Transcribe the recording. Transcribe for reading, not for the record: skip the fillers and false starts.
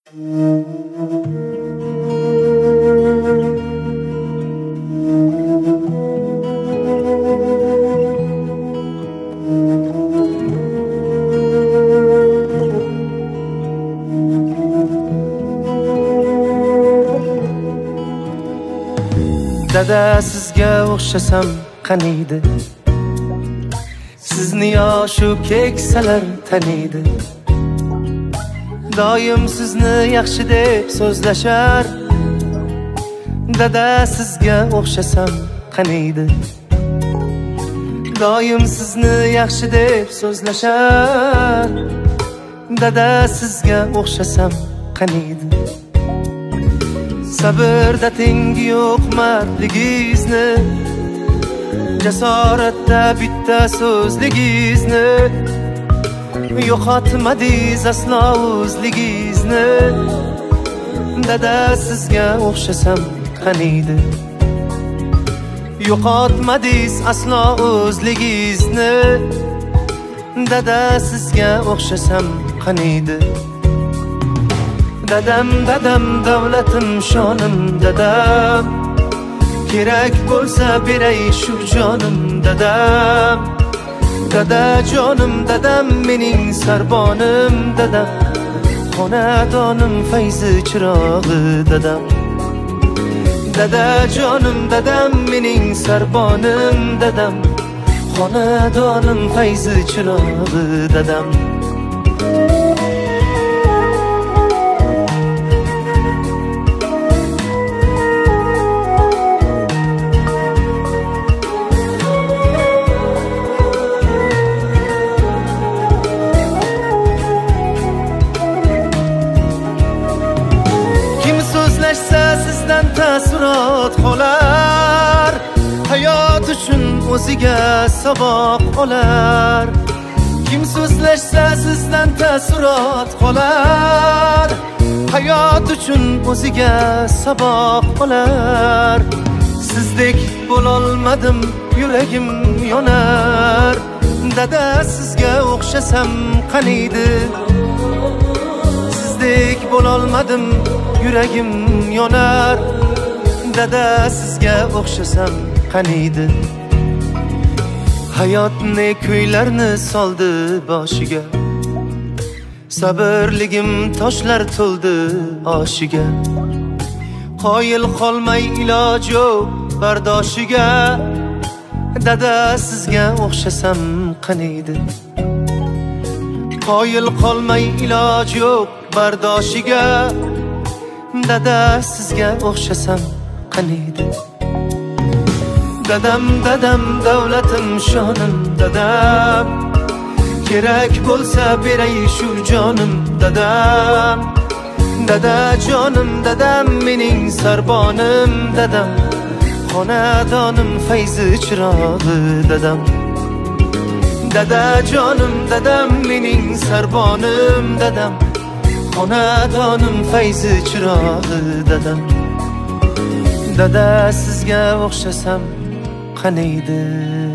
Dada sizga o'xshasam qaniydi, sizni yoshu keksalar taniydi. Doim sizni yaxshi deb so'zlashar. Dada sizga o'xshasam qaniydi, doim sizni yaxshi deb so'zlashar. Dada sizga o'xshasam qaniydi, sabrda tengi yo'q mardligingizni, jasoratda bitta so'zligingizni, yo'qotmadingiz aslo o'zligingizni. Dada sizga o'xshasam qaniydi, yo'qotmadingiz aslo o'zligingizni. Dada sizga o'xshasam qaniydi. Dadam, dadam, davlatim, shonim, dadam, kerak bo'lsa beray shu jonim, dadam. Dada jonim, dadam, mening sarbonim, dadam, xonadonim, fayzi chirog'i, dadam. Dada jonim, dadam, mening sarbonim, dadam, xonadonim, fayzi chirog'i, dadam. Sizdan taassurot qolar, hayot uchun o'ziga saboq olar. Kim so'zlashsa sizdan taassurot qolar, hayot uchun o'ziga saboq olar. Sizdek bo'lolmadim, yuragim yonar. Dada sizga o'xshasam qaniydi, sizdek bo'lolmadim, yuragim yonar. Dada sizga o'xshasam qaniydi. Hayotni kuylarni soldi boshiga, sabrligim toshlar to'ldi oshiga. Qoyil qolmay iloj yo'q bardoshiga. Dada sizga o'xshasam qaniydi, qoyil qolmay iloj yo'q bardoshiga. Dada sizga o'xshasam qaniydi. Dadam, dadam, davlatim, shonim, dadam, kerak bo'lsa beray shu jonim, dadam. Dada jonim, dadam, mening sarbonim, dadam, xonadonim, fayzi chirog'i, dadam. Dada jonim, dadam, mening sarbonim, dadam, xonadonim, fayzi chirog'i, dadam. Dada sizga o'xshasam qaniydi.